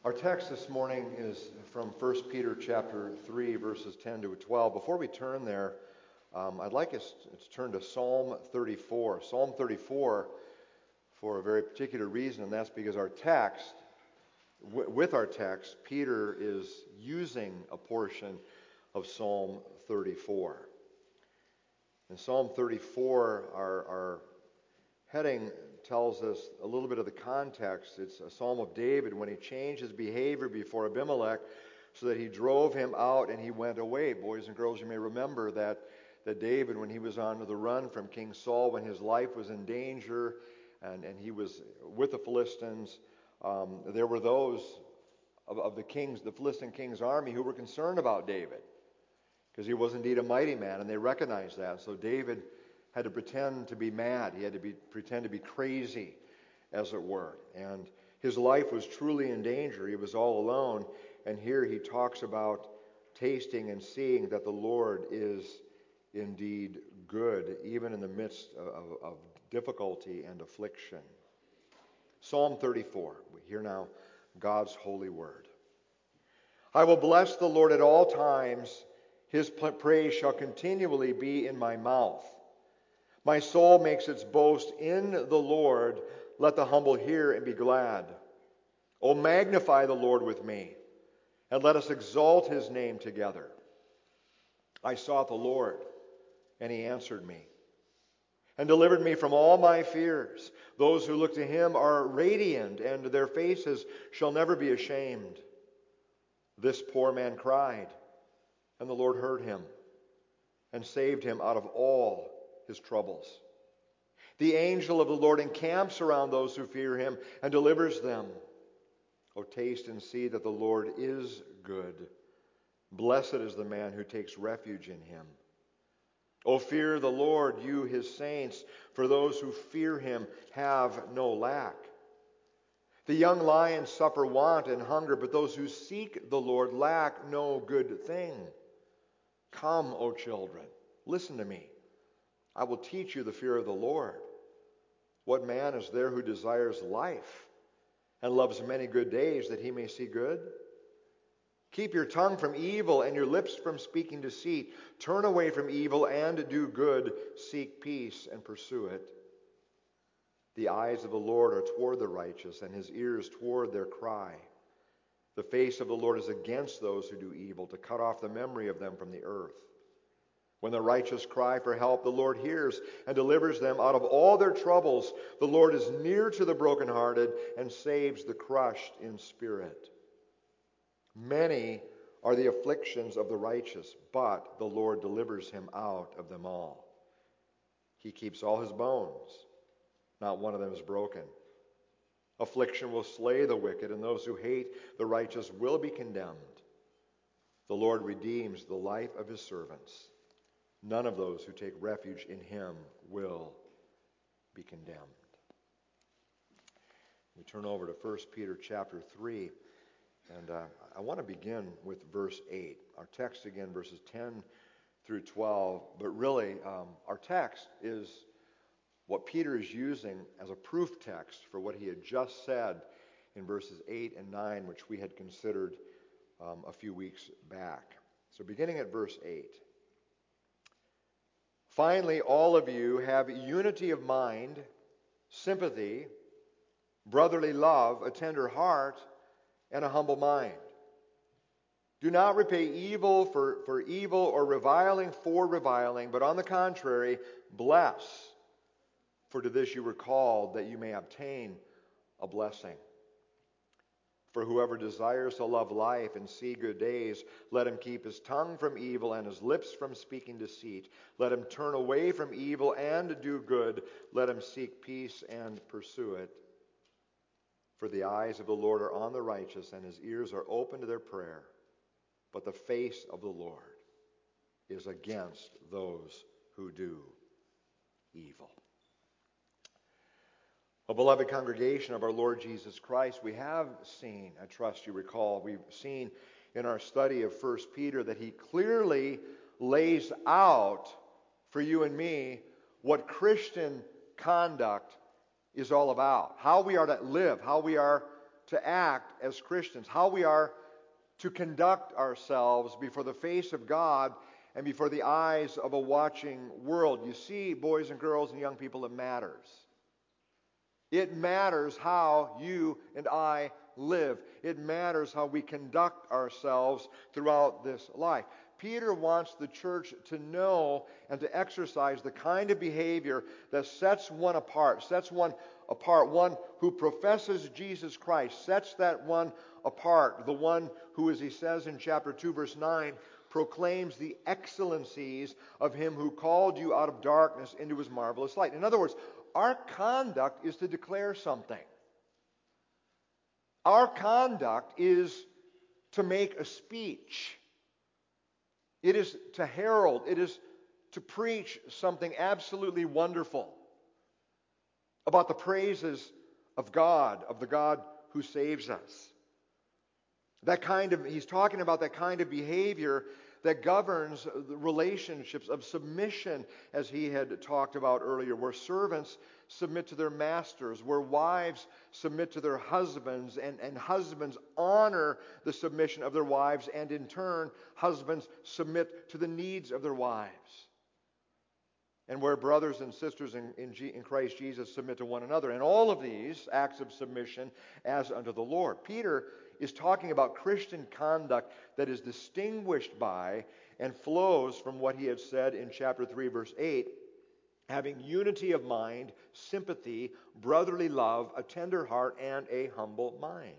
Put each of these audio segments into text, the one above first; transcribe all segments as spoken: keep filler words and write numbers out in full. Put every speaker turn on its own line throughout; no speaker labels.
Our text this morning is from First Peter chapter three, verses ten to twelve. Before we turn there, um, I'd like us to turn to Psalm thirty-four. Psalm thirty-four for a very particular reason, and that's because our text, w- with our text, Peter is using a portion of Psalm thirty-four. In Psalm thirty-four, our, our heading tells us a little bit of the context. It's a psalm of David when he changed his behavior before Abimelech so that he drove him out and he went away. Boys and girls, you may remember that, that David, when he was on the run from King Saul, when his life was in danger and, and he was with the Philistines, um, there were those of, of the king's, the Philistine king's army who were concerned about David because he was indeed a mighty man, and they recognized that. So David had to pretend to be mad. He had to be pretend to be crazy, as it were. And his life was truly in danger. He was all alone. And here he talks about tasting and seeing that the Lord is indeed good, even in the midst of, of difficulty and affliction. Psalm thirty-four. We hear now God's holy word. I will bless the Lord at all times. His praise shall continually be in my mouth. My soul makes its boast in the Lord. Let the humble hear and be glad. O magnify the Lord with me, and let us exalt his name together. I sought the Lord, and he answered me, and delivered me from all my fears. Those who look to him are radiant, and their faces shall never be ashamed. This poor man cried, and the Lord heard him, and saved him out of all his troubles. The angel of the Lord encamps around those who fear him and delivers them. O taste and see that the Lord is good. Blessed is the man who takes refuge in him. O fear the Lord, you his saints, for those who fear him have no lack. The young lions suffer want and hunger, but those who seek the Lord lack no good thing. Come, O children, listen to me. I will teach you the fear of the Lord. What man is there who desires life and loves many good days that he may see good? Keep your tongue from evil and your lips from speaking deceit. Turn away from evil and do good. Seek peace and pursue it. The eyes of the Lord are toward the righteous, and his ears toward their cry. The face of the Lord is against those who do evil, to cut off the memory of them from the earth. When the righteous cry for help, the Lord hears and delivers them out of all their troubles. The Lord is near to the brokenhearted and saves the crushed in spirit. Many are the afflictions of the righteous, but the Lord delivers him out of them all. He keeps all his bones. Not one of them is broken. Affliction will slay the wicked, and those who hate the righteous will be condemned. The Lord redeems the life of his servants. None of those who take refuge in him will be condemned. We turn over to First Peter chapter three, and uh, I want to begin with verse eight. Our text again, verses ten through twelve, but really um, our text is what Peter is using as a proof text for what he had just said in verses eight and nine, which we had considered um, a few weeks back. So beginning at verse eight. Finally, all of you have unity of mind, sympathy, brotherly love, a tender heart, and a humble mind. Do not repay evil for, for evil or reviling for reviling, but on the contrary, bless. For to this you were called, that you may obtain a blessing. For whoever desires to love life and see good days, let him keep his tongue from evil and his lips from speaking deceit. Let him turn away from evil and do good. Let him seek peace and pursue it. For the eyes of the Lord are on the righteous, and his ears are open to their prayer. But the face of the Lord is against those who do evil. A beloved congregation of our Lord Jesus Christ, we have seen, I trust you recall, we've seen in our study of First Peter that he clearly lays out for you and me what Christian conduct is all about. How we are to live, how we are to act as Christians, how we are to conduct ourselves before the face of God and before the eyes of a watching world. You see, boys and girls and young people, it matters. It matters how you and I live. It matters how we conduct ourselves throughout this life. Peter wants the church to know and to exercise the kind of behavior that sets one apart, sets one apart, one who professes Jesus Christ, sets that one apart, the one who, as he says in chapter two, verse nine, proclaims the excellencies of him who called you out of darkness into his marvelous light. In other words, our conduct is to declare something. Our conduct is to make a speech. It is to herald. It is to preach something absolutely wonderful about the praises of God, of the God who saves us. That kind of, he's talking about that kind of behavior that governs the relationships of submission, as he had talked about earlier, where servants submit to their masters, where wives submit to their husbands, and, and husbands honor the submission of their wives, and in turn, husbands submit to the needs of their wives. And where brothers and sisters in, in, G, in Christ Jesus submit to one another. And all of these acts of submission as unto the Lord. Peter is talking about Christian conduct that is distinguished by and flows from what he had said in chapter three, verse eight, having unity of mind, sympathy, brotherly love, a tender heart, and a humble mind.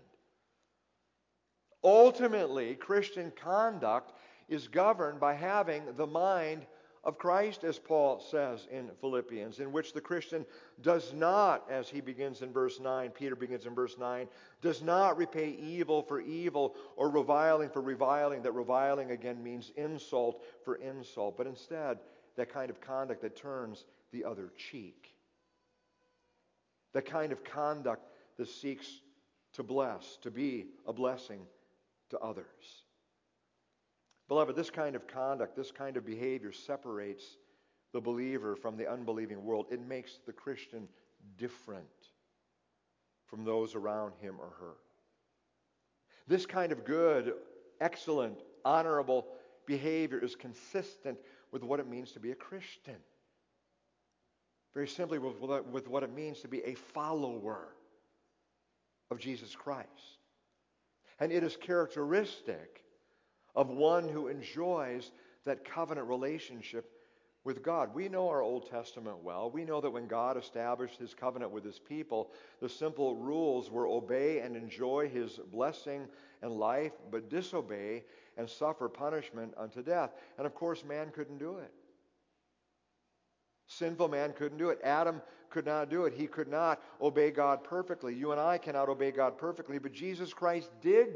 Ultimately, Christian conduct is governed by having the mind of Christ, as Paul says in Philippians, in which the Christian does not, as he begins in verse nine, Peter begins in verse nine, does not repay evil for evil or reviling for reviling. That reviling again means insult for insult, but instead that kind of conduct that turns the other cheek. That kind of conduct that seeks to bless, to be a blessing to others. Beloved, this kind of conduct, this kind of behavior separates the believer from the unbelieving world. It makes the Christian different from those around him or her. This kind of good, excellent, honorable behavior is consistent with what it means to be a Christian. Very simply, with what it means to be a follower of Jesus Christ. And it is characteristic of one who enjoys that covenant relationship with God. We know our Old Testament well. We know that when God established his covenant with his people, the simple rules were obey and enjoy his blessing and life, but disobey and suffer punishment unto death. And of course, man couldn't do it. Sinful man couldn't do it. Adam could not do it. He could not obey God perfectly. You and I cannot obey God perfectly, but Jesus Christ did.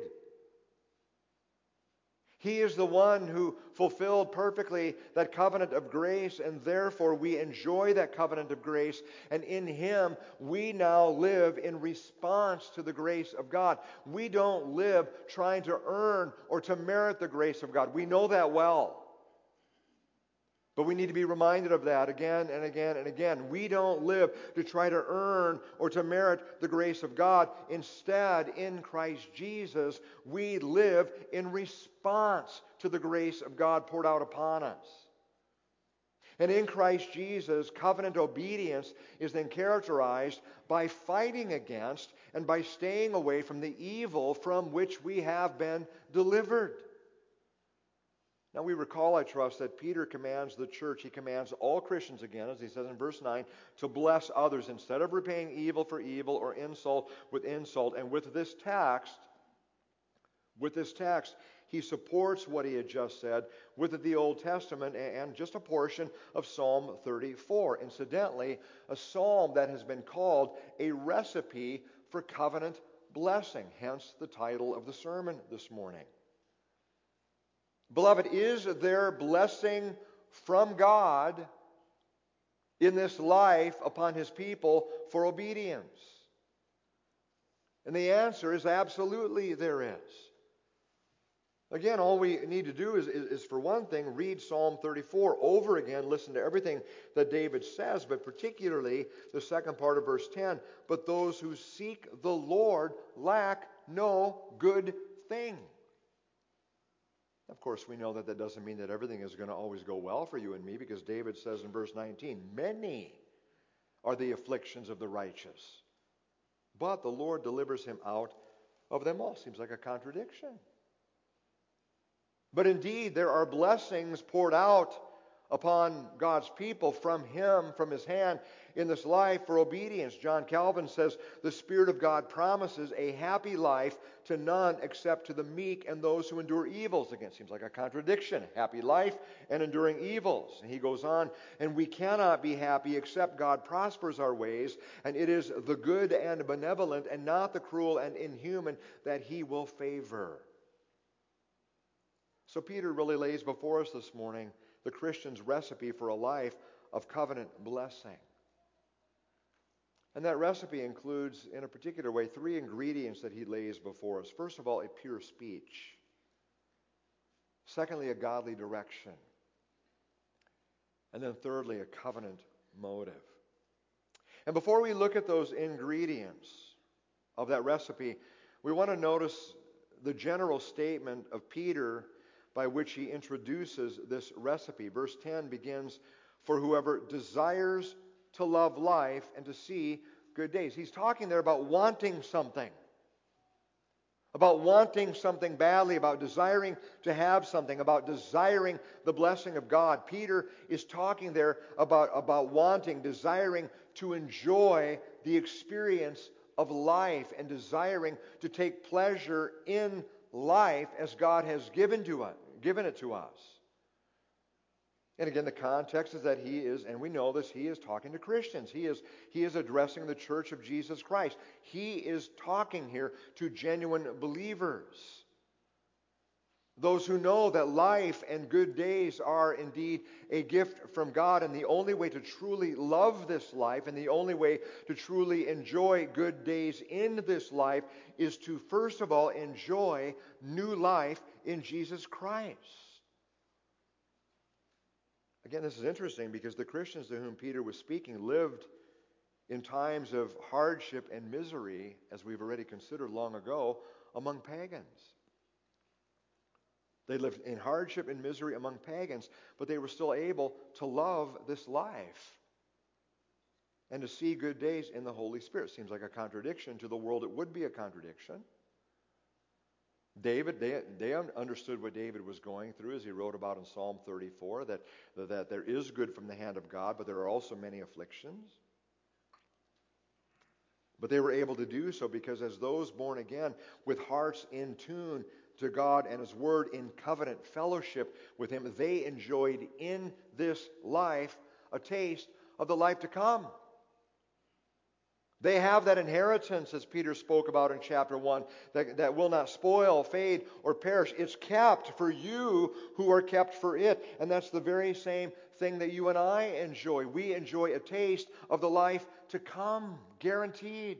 He is the one who fulfilled perfectly that covenant of grace, and therefore we enjoy that covenant of grace, and in him we now live in response to the grace of God. We don't live trying to earn or to merit the grace of God. We know that well. But we need to be reminded of that again and again and again. We don't live to try to earn or to merit the grace of God. Instead, in Christ Jesus, we live in response to the grace of God poured out upon us. And in Christ Jesus, covenant obedience is then characterized by fighting against and by staying away from the evil from which we have been delivered. Now we recall, I trust, that Peter commands the church, he commands all Christians again, as he says in verse nine, to bless others instead of repaying evil for evil or insult with insult. And with this text, with this text, he supports what he had just said with the Old Testament and just a portion of Psalm thirty-four. Incidentally, a psalm that has been called a recipe for covenant blessing, hence the title of the sermon this morning. Beloved, is there blessing from God in this life upon his people for obedience? And the answer is absolutely there is. Again, all we need to do is, is, is for one thing, read Psalm thirty-four over again, listen to everything that David says, but particularly the second part of verse ten. But those who seek the Lord lack no good thing. Of course, we know that that doesn't mean that everything is going to always go well for you and me, because David says in verse nineteen, many are the afflictions of the righteous, but the Lord delivers him out of them all. Seems like a contradiction. But indeed, there are blessings poured out upon God's people from Him, from His hand, in this life for obedience. John Calvin says, the Spirit of God promises a happy life to none except to the meek and those who endure evils. Again, seems like a contradiction. Happy life and enduring evils. And he goes on, and we cannot be happy except God prospers our ways, and it is the good and benevolent and not the cruel and inhuman that He will favor. So Peter really lays before us this morning the Christian's recipe for a life of covenant blessing. And that recipe includes, in a particular way, three ingredients that he lays before us. First of all, a pure speech. Secondly, a godly direction. And then thirdly, a covenant motive. And before we look at those ingredients of that recipe, we want to notice the general statement of Peter by which he introduces this recipe. Verse ten begins, for whoever desires to love life and to see good days. He's talking there about wanting something. About wanting something badly, about desiring to have something, about desiring the blessing of God. Peter is talking there about, about wanting, desiring to enjoy the experience of life and desiring to take pleasure in life as God has given to us, given it to us. And again, the context is that he is, and we know this, he is talking to Christians. He is, he is addressing the church of Jesus Christ. He is talking here to genuine believers. Those who know that life and good days are indeed a gift from God, and the only way to truly love this life and the only way to truly enjoy good days in this life is to first of all enjoy new life in Jesus Christ. Again, this is interesting because the Christians to whom Peter was speaking lived in times of hardship and misery, as we've already considered long ago, among pagans. They lived in hardship and misery among pagans, but they were still able to love this life and to see good days in the Holy Spirit. Seems like a contradiction. To the world, it would be a contradiction. David, they, they understood what David was going through as he wrote about in Psalm thirty-four, that, that there is good from the hand of God, but there are also many afflictions. But they were able to do so because as those born again, with hearts in tune to God and His Word, in covenant fellowship with Him, they enjoyed in this life a taste of the life to come. They have that inheritance, as Peter spoke about in chapter one, that, that will not spoil, fade, or perish. It's kept for you who are kept for it. And that's the very same thing that you and I enjoy. We enjoy a taste of the life to come, guaranteed.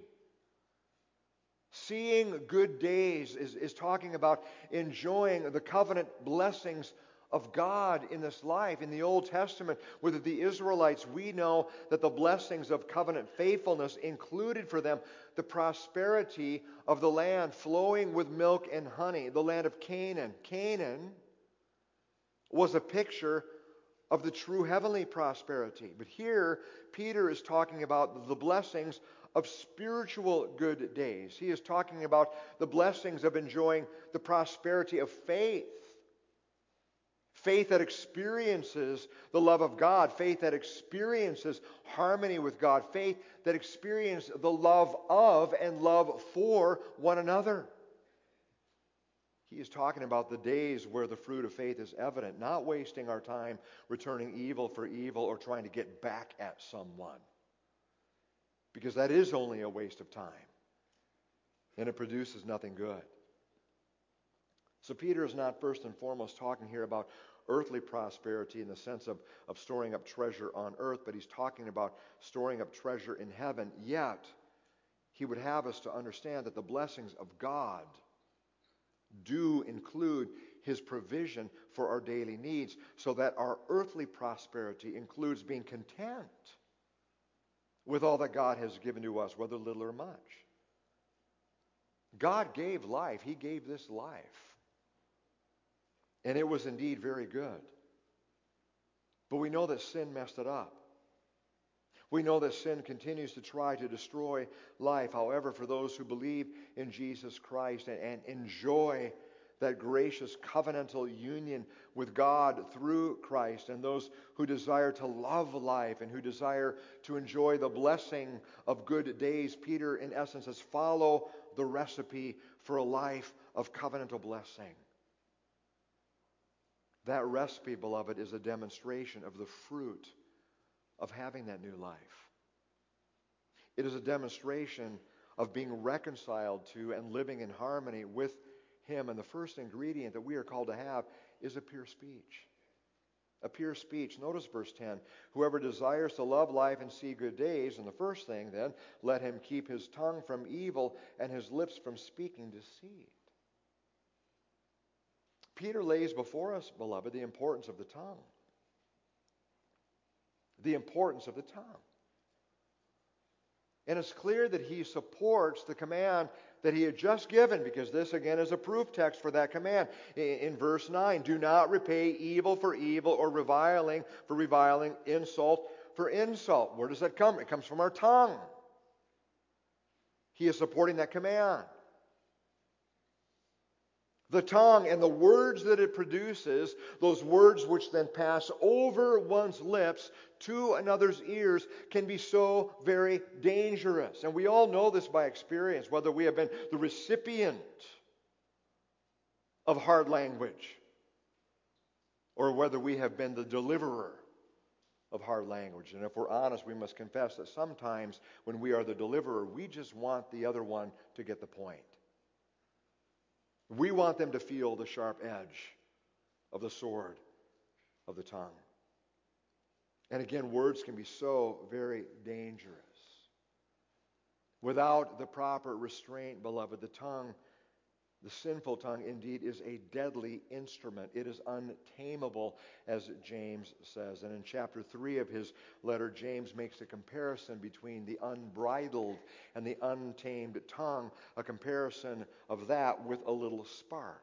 Seeing good days is, is talking about enjoying the covenant blessings of God in this life. In the Old Testament, with the Israelites, we know that the blessings of covenant faithfulness included for them the prosperity of the land flowing with milk and honey, the land of Canaan. Canaan was a picture of the true heavenly prosperity. But here, Peter is talking about the blessings of spiritual good days. He is talking about the blessings of enjoying the prosperity of faith. Faith that experiences the love of God. Faith that experiences harmony with God. Faith that experiences the love of and love for one another. He is talking about the days where the fruit of faith is evident, not wasting our time returning evil for evil or trying to get back at someone. Because that is only a waste of time. And it produces nothing good. So Peter is not first and foremost talking here about earthly prosperity in the sense of, of storing up treasure on earth, but he's talking about storing up treasure in heaven. Yet, he would have us to understand that the blessings of God do include His provision for our daily needs, so that our earthly prosperity includes being content with all that God has given to us, whether little or much. God gave life. He gave this life. And it was indeed very good. But we know that sin messed it up. We know that sin continues to try to destroy life. However, for those who believe in Jesus Christ and, and enjoy that gracious covenantal union with God through Christ, and those who desire to love life and who desire to enjoy the blessing of good days, Peter, in essence, says, follow the recipe for a life of covenantal blessing. That recipe, beloved, is a demonstration of the fruit of having that new life. It is a demonstration of being reconciled to and living in harmony with Him. And the first ingredient that we are called to have is a pure speech. A pure speech. Notice verse ten. Whoever desires to love life and see good days, and the first thing then, let him keep his tongue from evil and his lips from speaking deceit. Peter lays before us, beloved, the importance of the tongue. The importance of the tongue. And it's clear that he supports the command that he had just given, because this again is a proof text for that command. In verse nine, do not repay evil for evil or reviling for reviling, insult for insult. Where does that come? It comes from our tongue. He is supporting that command. The tongue and the words that it produces, those words which then pass over one's lips to another's ears, can be so very dangerous. And we all know this by experience, whether we have been the recipient of hard language or whether we have been the deliverer of hard language. And if we're honest, we must confess that sometimes when we are the deliverer, we just want the other one to get the point. We want them to feel the sharp edge of the sword of the tongue. And again, words can be so very dangerous. Without the proper restraint, beloved, the tongue, the sinful tongue, indeed, is a deadly instrument. It is untamable, as James says. And in chapter three of his letter, James makes a comparison between the unbridled and the untamed tongue, a comparison of that with a little spark.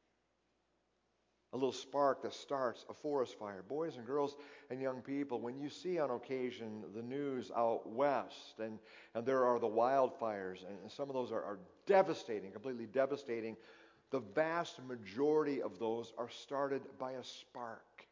A little spark that starts a forest fire. Boys and girls and young people, when you see on occasion the news out west, and, and there are the wildfires, and some of those are, are devastating, completely devastating, the vast majority of those are started by a spark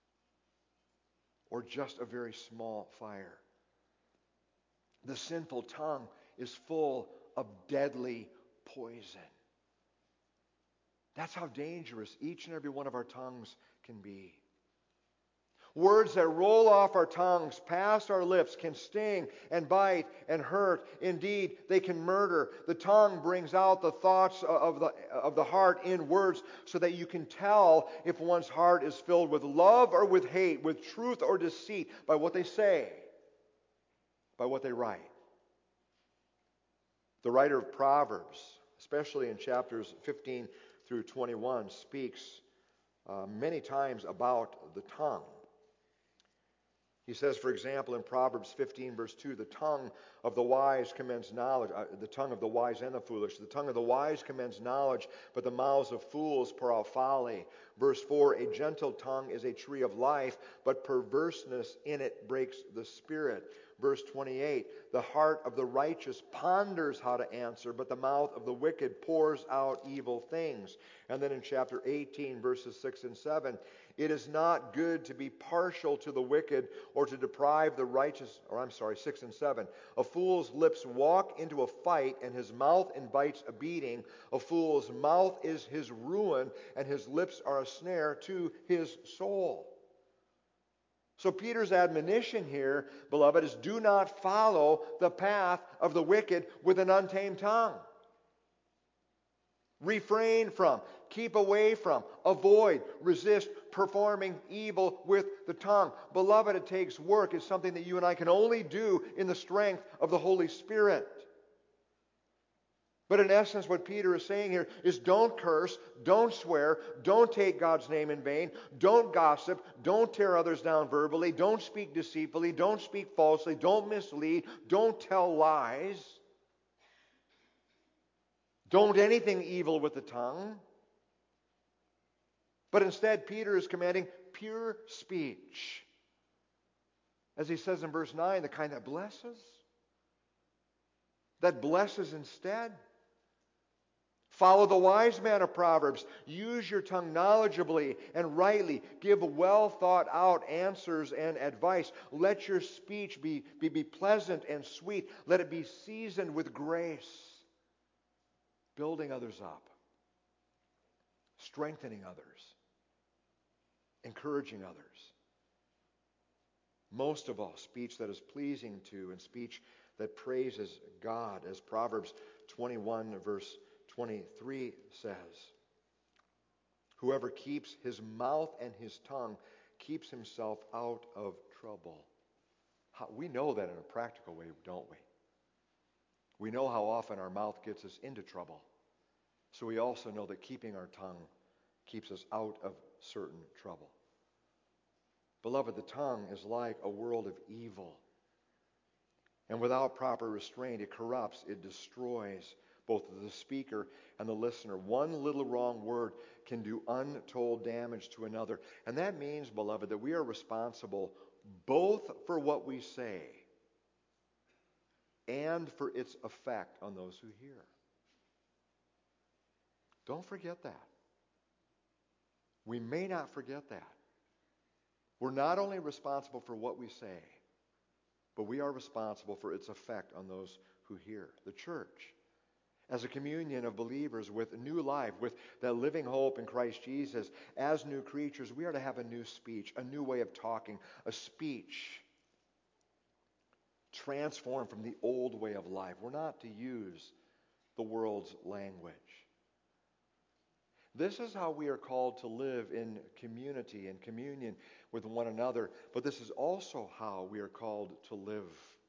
or just a very small fire. The sinful tongue is full of deadly poison. That's how dangerous each and every one of our tongues can be. Words that roll off our tongues, past our lips, can sting and bite and hurt. Indeed, they can murder. The tongue brings out the thoughts of the, of the heart in words so that you can tell if one's heart is filled with love or with hate, with truth or deceit, by what they say, by what they write. The writer of Proverbs, especially in chapters fifteen through twenty-one, speaks uh, many times about the tongue. He says, for example, in Proverbs fifteen, verse two, the tongue of the wise commends knowledge, uh, the tongue of the wise and the foolish. The tongue of the wise commends knowledge, but the mouths of fools pour out folly. Verse four, a gentle tongue is a tree of life, but perverseness in it breaks the spirit. Verse twenty-eight, the heart of the righteous ponders how to answer, but the mouth of the wicked pours out evil things. And then in chapter eighteen, verses six and seven, it is not good to be partial to the wicked or to deprive the righteous, or I'm sorry, six and seven. A fool's lips walk into a fight, and his mouth invites a beating. A fool's mouth is his ruin, and his lips are a snare to his soul. So Peter's admonition here, beloved, is do not follow the path of the wicked with an untamed tongue. Refrain from, keep away from, avoid, resist performing evil with the tongue. Beloved, it takes work. It's something that you and I can only do in the strength of the Holy Spirit. But in essence, what Peter is saying here is don't curse, don't swear, don't take God's name in vain, don't gossip, don't tear others down verbally, don't speak deceitfully, don't speak falsely, don't mislead, don't tell lies. Don't anything evil with the tongue. But instead, Peter is commanding pure speech. As he says in verse nine, the kind that blesses. That blesses instead. Follow the wise man of Proverbs. Use your tongue knowledgeably and rightly. Give well thought out answers and advice. Let your speech be, be, be pleasant and sweet. Let it be seasoned with grace. Building others up. Strengthening others. Encouraging others. Most of all, speech that is pleasing to and speech that praises God, as Proverbs twenty-one verse twenty-three says. Whoever keeps his mouth and his tongue keeps himself out of trouble. How, we know that in a practical way, don't we? We know how often our mouth gets us into trouble. So we also know that keeping our tongue keeps us out of certain trouble. Beloved, the tongue is like a world of evil. And without proper restraint, it corrupts, it destroys both the speaker and the listener. One little wrong word can do untold damage to another. And that means, beloved, that we are responsible both for what we say and for its effect on those who hear. Don't forget that. We may not forget that. We're not only responsible for what we say, but we are responsible for its effect on those who hear. The church, as a communion of believers with new life, with that living hope in Christ Jesus, as new creatures, we are to have a new speech, a new way of talking, a speech transformed from the old way of life. We're not to use the world's language. This is how we are called to live in community and communion with one another, but this is also how we are called to live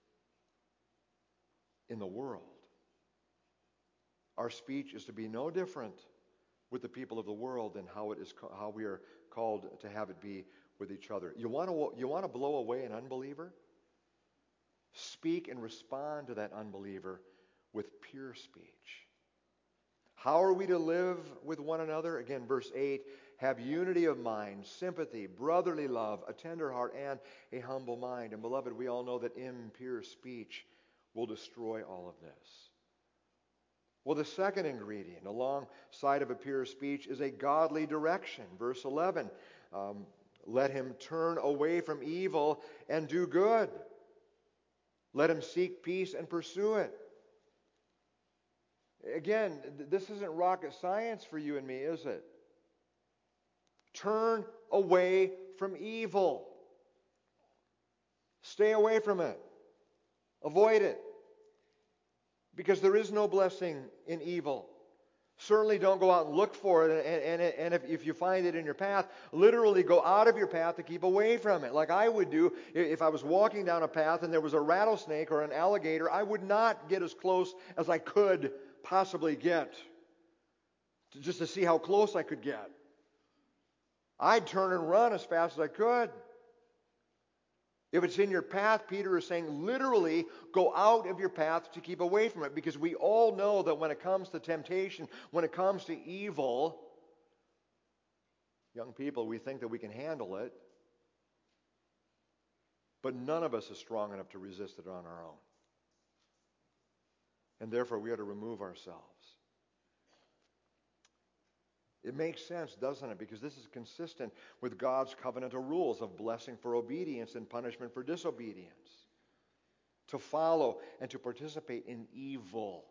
in the world. Our speech is to be no different with the people of the world than how it is how we are called to have it be with each other. You want to you want to blow away an unbeliever? Speak and respond to that unbeliever with pure speech. How are we to live with one another? Again, verse eight, have unity of mind, sympathy, brotherly love, a tender heart, and a humble mind. And beloved, we all know that impure speech will destroy all of this. Well, the second ingredient alongside of a pure speech is a godly direction. Verse eleven, um, let him turn away from evil and do good. Let him seek peace and pursue it. Again, this isn't rocket science for you and me, is it? Turn away from evil. Stay away from it. Avoid it. Because there is no blessing in evil. Certainly don't go out and look for it, and, and, and if, if you find it in your path, literally go out of your path to keep away from it. Like I would do if I was walking down a path and there was a rattlesnake or an alligator, I would not get as close as I could possibly get, just to see how close I could get. I'd turn and run as fast as I could. If it's in your path, Peter is saying literally go out of your path to keep away from it, because we all know that when it comes to temptation, when it comes to evil, young people, we think that we can handle it, but none of us is strong enough to resist it on our own. And therefore, we are to remove ourselves. It makes sense, doesn't it? Because this is consistent with God's covenantal rules of blessing for obedience and punishment for disobedience. To follow and to participate in evil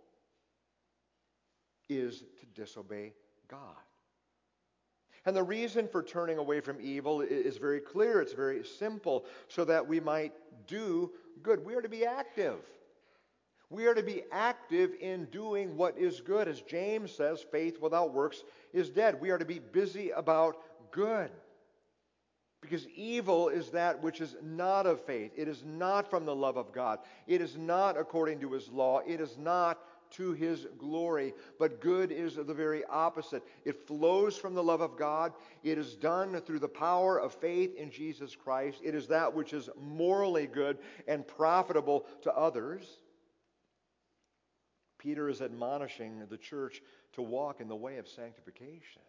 is to disobey God. And the reason for turning away from evil is very clear. It's very simple, so that we might do good. We are to be active. We are to be active in doing what is good. As James says, faith without works is dead. We are to be busy about good. Because evil is that which is not of faith. It is not from the love of God. It is not according to His law. It is not to His glory. But good is the very opposite. It flows from the love of God. It is done through the power of faith in Jesus Christ. It is that which is morally good and profitable to others. Peter is admonishing the church to walk in the way of sanctification.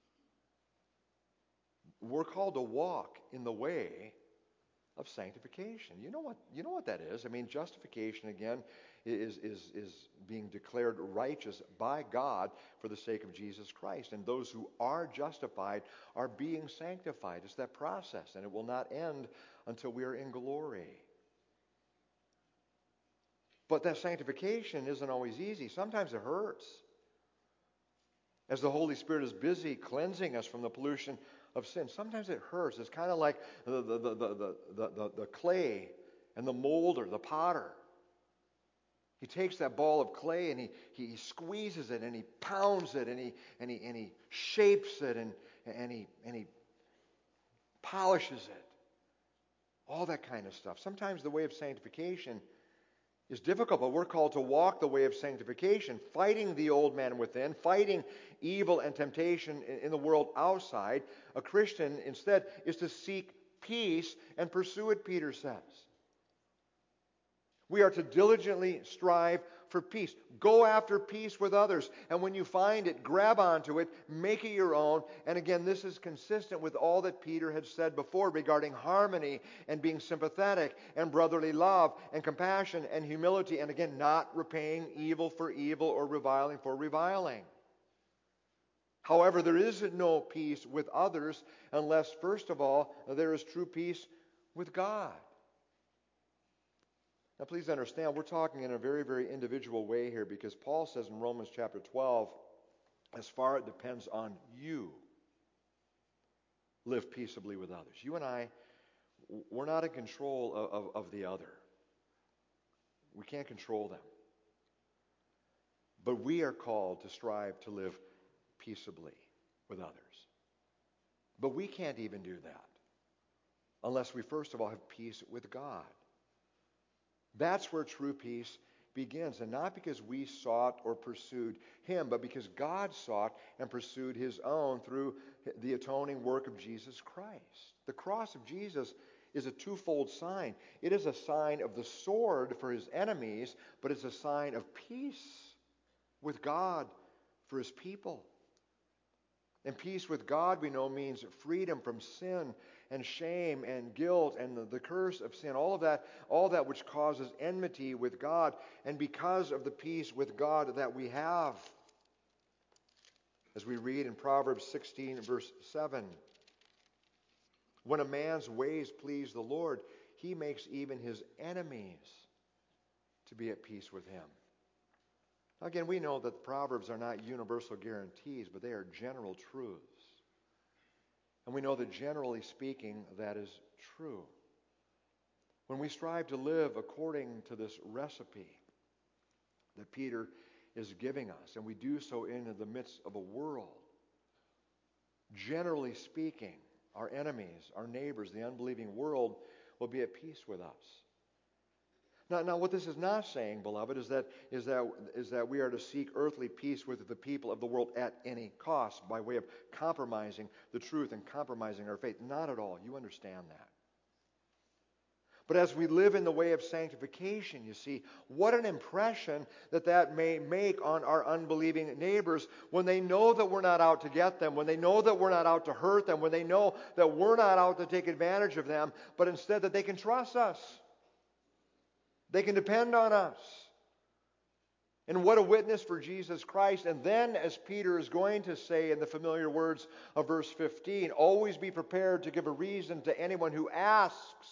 We're called to walk in the way of sanctification. You know what, you know what that is? I mean, justification, again, is, is, is being declared righteous by God for the sake of Jesus Christ. And those who are justified are being sanctified. It's that process, and it will not end until we are in glory. But that sanctification isn't always easy. Sometimes it hurts. As the Holy Spirit is busy cleansing us from the pollution of sin, sometimes it hurts. It's kind of like the, the, the, the, the, the, the clay and the molder, the potter. He takes that ball of clay and he, he squeezes it and he pounds it and he, and he, and he shapes it and, and, he, and he polishes it. All that kind of stuff. Sometimes the way of sanctification is difficult, but we're called to walk the way of sanctification, fighting the old man within, fighting evil and temptation in the world outside. A Christian, instead, is to seek peace and pursue it, Peter says. We are to diligently strive for peace. Go after peace with others. And when you find it, grab onto it, make it your own. And again, this is consistent with all that Peter had said before regarding harmony and being sympathetic and brotherly love and compassion and humility. And again, not repaying evil for evil or reviling for reviling. However, there is no peace with others unless, first of all, there is true peace with God. Now, please understand, we're talking in a very, very individual way here because Paul says in Romans chapter twelve, as far it depends on you, live peaceably with others. You and I, we're not in control of, of, of the other. We can't control them. But we are called to strive to live peaceably with others. But we can't even do that unless we first of all have peace with God. That's where true peace begins. And not because we sought or pursued Him, but because God sought and pursued His own through the atoning work of Jesus Christ. The cross of Jesus is a twofold sign. It is a sign of the sword for His enemies, but it's a sign of peace with God for His people. And peace with God, we know, means freedom from sin and shame and guilt and the, the curse of sin. All of that, all that which causes enmity with God. And because of the peace with God that we have, as we read in Proverbs sixteen, verse seven, when a man's ways please the Lord, He makes even his enemies to be at peace with him. Now again, we know that the Proverbs are not universal guarantees, but they are general truths. And we know that generally speaking, that is true. When we strive to live according to this recipe that Peter is giving us, and we do so in the midst of a world, generally speaking, our enemies, our neighbors, the unbelieving world will be at peace with us. Now, now, what this is not saying, beloved, is that, is, that, is that we are to seek earthly peace with the people of the world at any cost by way of compromising the truth and compromising our faith. Not at all. You understand that. But as we live in the way of sanctification, you see, what an impression that that may make on our unbelieving neighbors when they know that we're not out to get them, when they know that we're not out to hurt them, when they know that we're not out to take advantage of them, but instead that they can trust us. They can depend on us. And what a witness for Jesus Christ. And then, as Peter is going to say in the familiar words of verse fifteen, always be prepared to give a reason to anyone who asks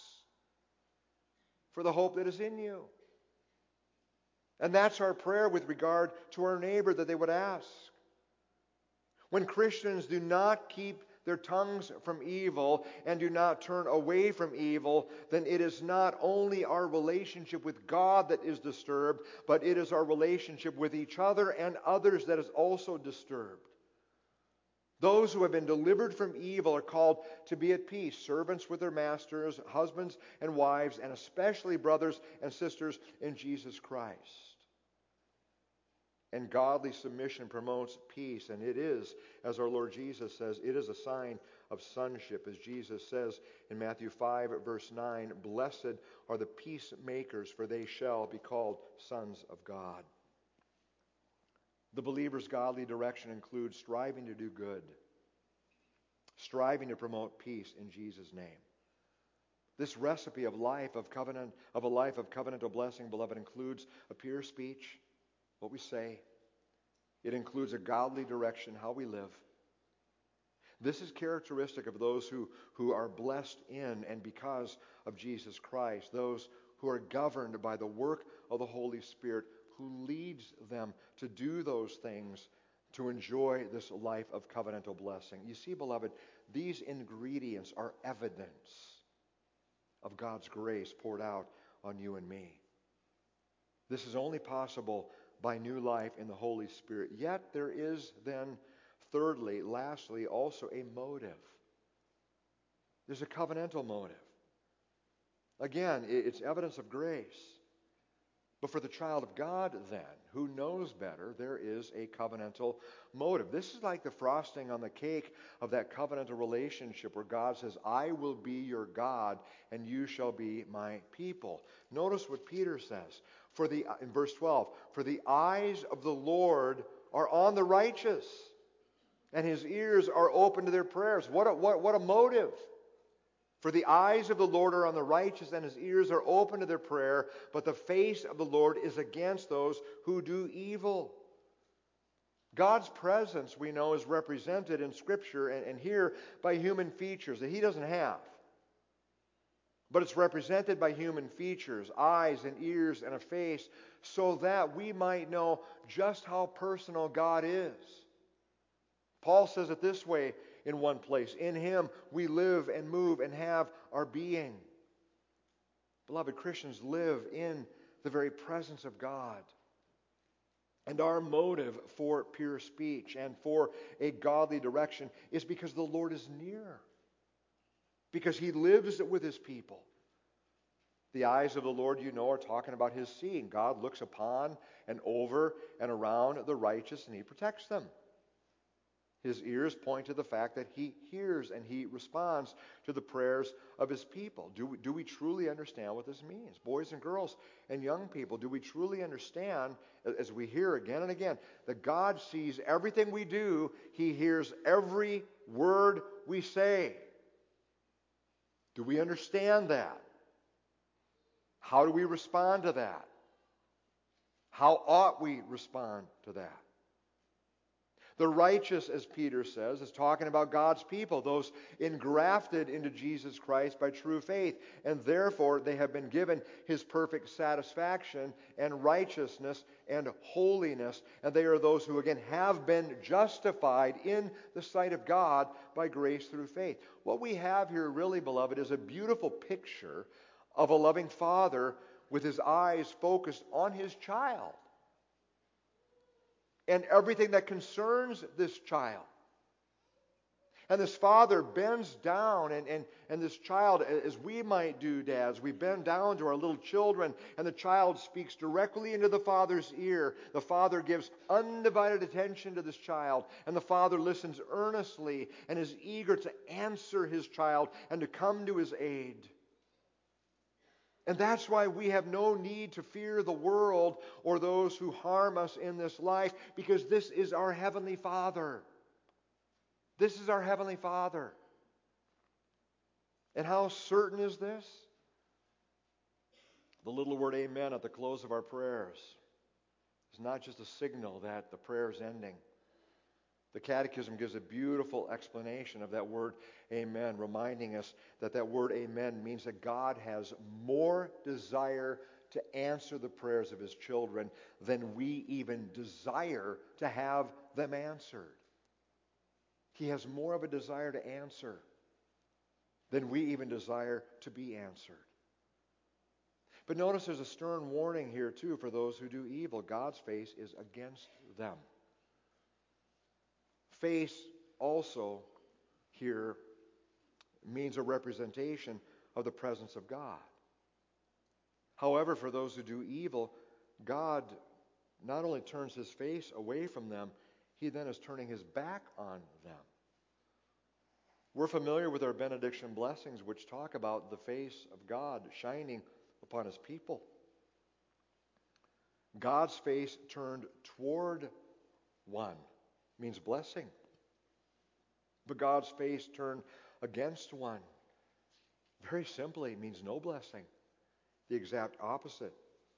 for the hope that is in you. And that's our prayer with regard to our neighbor, that they would ask. When Christians do not keep their tongues from evil and do not turn away from evil, then it is not only our relationship with God that is disturbed, but it is our relationship with each other and others that is also disturbed. Those who have been delivered from evil are called to be at peace, servants with their masters, husbands and wives, and especially brothers and sisters in Jesus Christ. And godly submission promotes peace, and it is, as our Lord Jesus says, it is a sign of sonship. As Jesus says in Matthew five, verse nine, blessed are the peacemakers, for they shall be called sons of God. The believer's godly direction includes striving to do good, striving to promote peace in Jesus' name. This recipe of life of covenant of a life of covenantal blessing, beloved, includes a pure speech, what we say. It includes a godly direction, how we live. This is characteristic of those who, who are blessed in and because of Jesus Christ, those who are governed by the work of the Holy Spirit, who leads them to do those things, to enjoy this life of covenantal blessing. You see, beloved, these ingredients are evidence of God's grace poured out on you and me. This is only possible by new life in the Holy Spirit. Yet there is then, thirdly, lastly, also a motive. There's a covenantal motive. Again, it's evidence of grace. But for the child of God, then, who knows better, there is a covenantal motive. This is like the frosting on the cake of that covenantal relationship where God says, I will be your God, and you shall be my people. Notice what Peter says. For the in verse twelve, for the eyes of the Lord are on the righteous, and his ears are open to their prayers. What a, what, what a motive. For the eyes of the Lord are on the righteous, and his ears are open to their prayer, but the face of the Lord is against those who do evil. God's presence, we know, is represented in Scripture and, and here by human features that he doesn't have. But it's represented by human features, eyes and ears and a face, so that we might know just how personal God is. Paul says it this way in one place. In him we live and move and have our being. Beloved, Christians live in the very presence of God. And our motive for pure speech and for a godly direction is because the Lord is near. Because he lives with his people. The eyes of the Lord, you know, are talking about his seeing. God looks upon and over and around the righteous and he protects them. His ears point to the fact that he hears and he responds to the prayers of his people. Do we, do we truly understand what this means? Boys and girls and young people, do we truly understand, as we hear again and again, that God sees everything we do, he hears every word we say? Do we understand that? How do we respond to that? How ought we respond to that? The righteous, as Peter says, is talking about God's people, those engrafted into Jesus Christ by true faith, and therefore they have been given his perfect satisfaction and righteousness and holiness, and they are those who again have been justified in the sight of God by grace through faith. What we have here really, beloved, is a beautiful picture of a loving father with his eyes focused on his child and everything that concerns this child. And this father bends down, and, and, and this child, as we might do, dads, we bend down to our little children, and the child speaks directly into the father's ear. The father gives undivided attention to this child, and the father listens earnestly and is eager to answer his child and to come to his aid. And that's why we have no need to fear the world or those who harm us in this life, because this is our Heavenly Father. This is our Heavenly Father. And how certain is this? The little word amen at the close of our prayers is not just a signal that the prayer is ending. The Catechism gives a beautiful explanation of that word amen, reminding us that that word amen means that God has more desire to answer the prayers of his children than we even desire to have them answered. He has more of a desire to answer than we even desire to be answered. But notice there's a stern warning here too for those who do evil. God's face is against them. Face also here means a representation of the presence of God. However, for those who do evil, God not only turns his face away from them, he then is turning his back on them. We're familiar with our benediction blessings, which talk about the face of God shining upon his people. God's face turned toward one means blessing. But God's face turned against one, very simply, means no blessing. The exact opposite.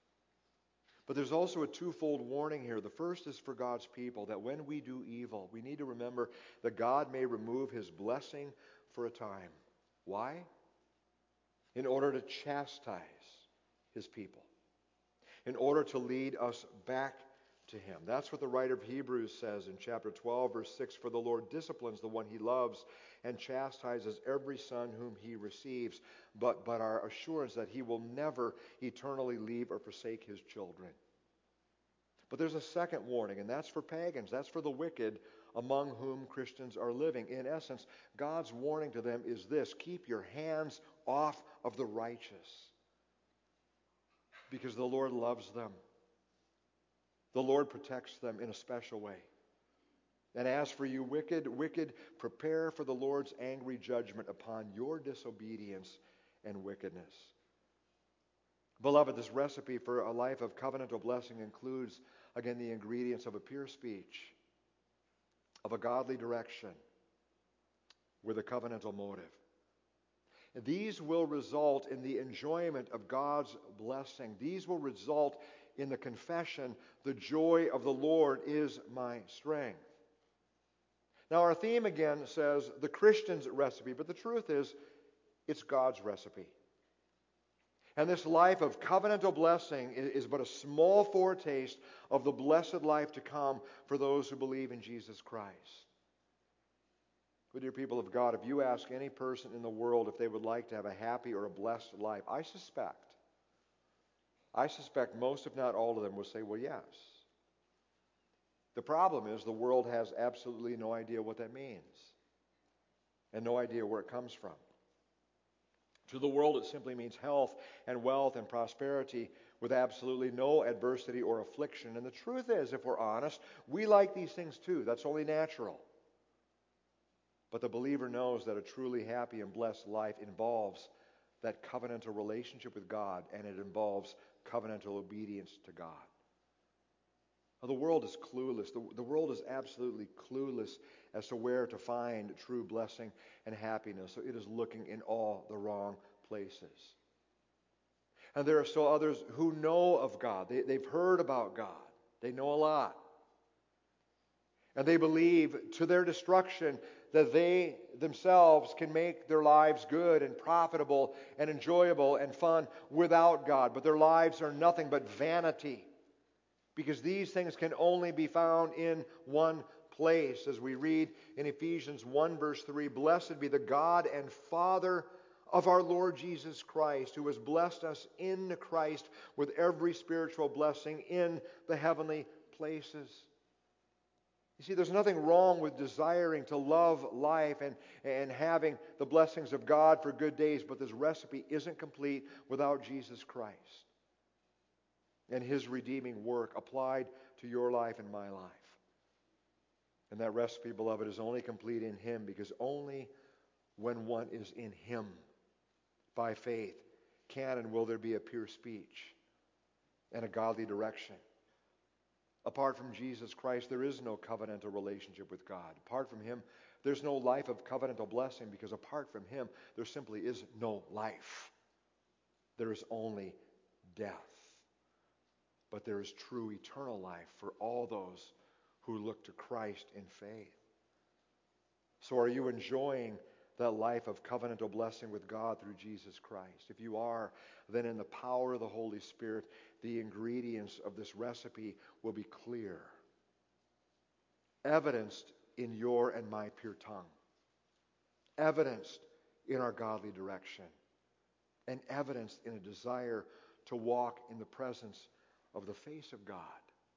But there's also a twofold warning here. The first is for God's people, that when we do evil, we need to remember that God may remove His blessing for a time. Why? In order to chastise His people. In order to lead us back to Him. That's what the writer of Hebrews says in chapter twelve, verse six. For the Lord disciplines the one He loves and chastises every son whom He receives. But, but our assurance that He will never eternally leave or forsake His children. But there's a second warning, and that's for pagans. That's for the wicked among whom Christians are living. In essence, God's warning to them is this: keep your hands off of the righteous, because the Lord loves them. The Lord protects them in a special way. And as for you wicked, wicked, prepare for the Lord's angry judgment upon your disobedience and wickedness. Beloved, this recipe for a life of covenantal blessing includes, again, the ingredients of a pure speech, of a godly direction, with a covenantal motive. These will result in the enjoyment of God's blessing. These will result in the confession, the joy of the Lord is my strength. Now our theme again says the Christian's recipe, but the truth is it's God's recipe. And this life of covenantal blessing is but a small foretaste of the blessed life to come for those who believe in Jesus Christ. But dear people of God, if you ask any person in the world if they would like to have a happy or a blessed life, I suspect, I suspect most, if not all of them, will say, well, yes. The problem is the world has absolutely no idea what that means and no idea where it comes from. To the world, it simply means health and wealth and prosperity with absolutely no adversity or affliction. And the truth is, if we're honest, we like these things too. That's only natural. But the believer knows that a truly happy and blessed life involves that covenantal relationship with God, and it involves covenantal obedience to God. Now, the world is clueless. The, the world is absolutely clueless as to where to find true blessing and happiness. So it is looking in all the wrong places. And there are still others who know of God. They, they've heard about God. They know a lot. And they believe to their destruction that they themselves can make their lives good and profitable and enjoyable and fun without God. But their lives are nothing but vanity, because these things can only be found in one place. As we read in Ephesians one verse three, blessed be the God and Father of our Lord Jesus Christ, who has blessed us in Christ with every spiritual blessing in the heavenly places. You see, there's nothing wrong with desiring to love life and, and having the blessings of God for good days, but this recipe isn't complete without Jesus Christ and His redeeming work applied to your life and my life. And that recipe, beloved, is only complete in Him, because only when one is in Him by faith can and will there be a pure speech and a godly direction. Apart from Jesus Christ, there is no covenantal relationship with God. Apart from Him, there's no life of covenantal blessing, because apart from Him, there simply is no life. There is only death. But there is true eternal life for all those who look to Christ in faith. So are you enjoying that life of covenantal blessing with God through Jesus Christ? If you are, then in the power of the Holy Spirit, the ingredients of this recipe will be clear, evidenced in your and my pure tongue, evidenced in our godly direction, and evidenced in a desire to walk in the presence of the face of God.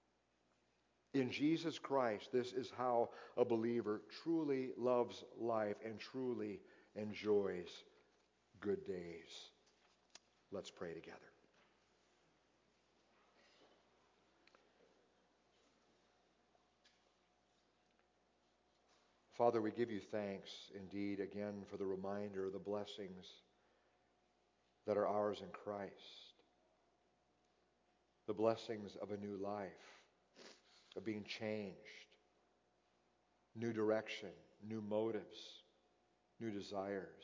In Jesus Christ, this is how a believer truly loves life and truly enjoys good days. Let's pray together. Father, we give you thanks indeed again for the reminder of the blessings that are ours in Christ. The blessings of a new life, of being changed, new direction, new motives, new desires.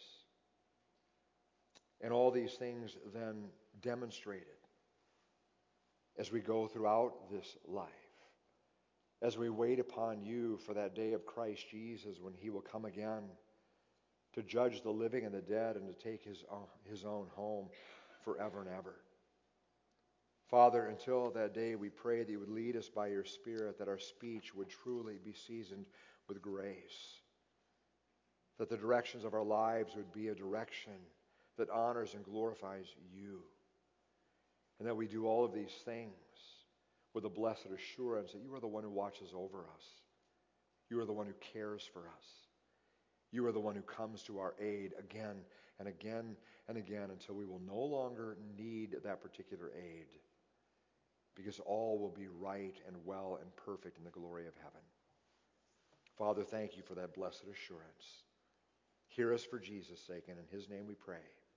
And all these things then demonstrated as we go throughout this life, as we wait upon you for that day of Christ Jesus when he will come again to judge the living and the dead and to take his own, his own home forever and ever. Father, until that day, we pray that you would lead us by your Spirit, that our speech would truly be seasoned with grace, that the directions of our lives would be a direction that honors and glorifies you, and that we do all of these things with a blessed assurance that you are the one who watches over us. You are the one who cares for us. You are the one who comes to our aid again and again and again until we will no longer need that particular aid, because all will be right and well and perfect in the glory of heaven. Father, thank you for that blessed assurance. Hear us for Jesus' sake, and in his name we pray.